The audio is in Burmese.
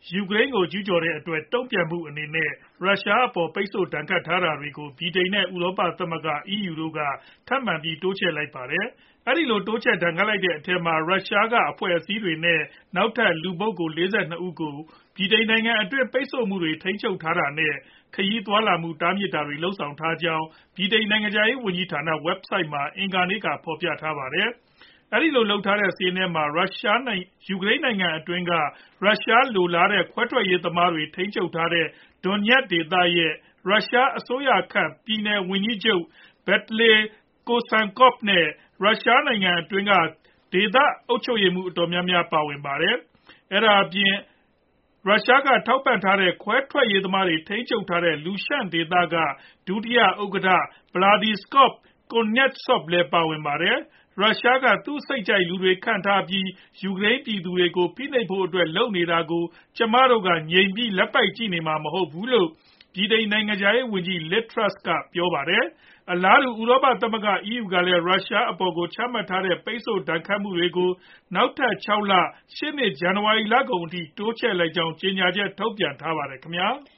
ယူကရိန်းကိုကျူးကျော်တဲ့အတွက်တုံ့ပြန်မှုအနေနဲ့ရုရှားအပေါ်ပိတ်ဆို့ဒဏ်ခတ်ထားတာတွေကိုဗြိတိန်နဲ့ဥရောပသမဂ္ဂ EU တို့ကထပ်မံပြီးတိုးချဲ့လိုက်ပါတယ်။ အဲဒီလိုတိုးချဲ့ဒဏ်ခတ်လိုက်တဲ့အထဲမှာရုရှားကအဖွဲ့အစည်းတွေနဲ့နောက်ထပ်လူပုဂ္ဂိုလ် 42 ဦးကိုဗြိတိန်နိုင်ငံအတွင်းပိတ်ဆို့မှုတွေထိန်းချုပ်ထားတာနဲ့ ခရီးသွားလာမှုတားမြစ်တာတွေလုပ်ဆောင်ထားကြောင်း ဗြိတိန်နိုင်ငံခြားရေးဝန်ကြီးဌာန Website မှာအင်္ဂါနေ့ကဖော်ပြထားပါတယ်။ အဲဒီလိုလုပ်ထားတဲ့စာရင်းထဲမှာယူကရိန်းနိုင်ငံအတွင်းကရုရှားလိုလားတဲ့ခွဲထွက်ရေးသမားတွေထိန်းချုပ်ထားတဲ့ Donetsk ဒေသရဲ့ ရုရှားအစိုးရခန့်ပြည်နယ်ဝန်ကြီးချုပ် Vitaly Kozankov နဲ့ ရုရှားနိုင်ငံအတွင်းကဒေသအုပ်ချုပ်ရေးမှူးအတော်များများပါဝင်ပါတယ်။ အဲဒါအပြင် ရုရှားကထောက်ပံ့ထားတဲ့ခွဲထွက်ရေးသမားတွေထိန်းချုပ်ထားတဲ့ Lushansk ဒေသက ဒုတိယဥက္ကဌ Vladislavl Kuznetsov လည်းပါဝင်ပါတယ်။ ရုရှားကသူစိတ်ကြိုက်လူတွေခန့်ထားပြီး ယူကရိန်းပြည်သူတွေကိုဖိနှိပ်ဖို့အတွက်လုပ်နေတာကို ကျမတို့ကငြိမ်ပြီးလက်ပိုက်ကြည့်နေမှာမဟုတ်ဘူးလို့ ဗြိတိန်နိုင်ငံခြားရေးဝန်ကြီး Liz Truss ကပြောပါတယ်။ အလားတူ ဥရောပသမဂ္ဂ EU ကလည်း ရုရှားအပေါ်ချမှတ်ထားတဲ့ပိတ်ဆို့ဒဏ်ခတ်မှုတွေကိုနောက်ထပ် 6 လ ရှေ့နှစ် ဇန်နဝါရီလကုန်အထိတိုးချဲ့လိုက်ကြောင်းကြေညာချက်ထုတ်ပြန်ထားပါတယ်ခင်ဗျာ။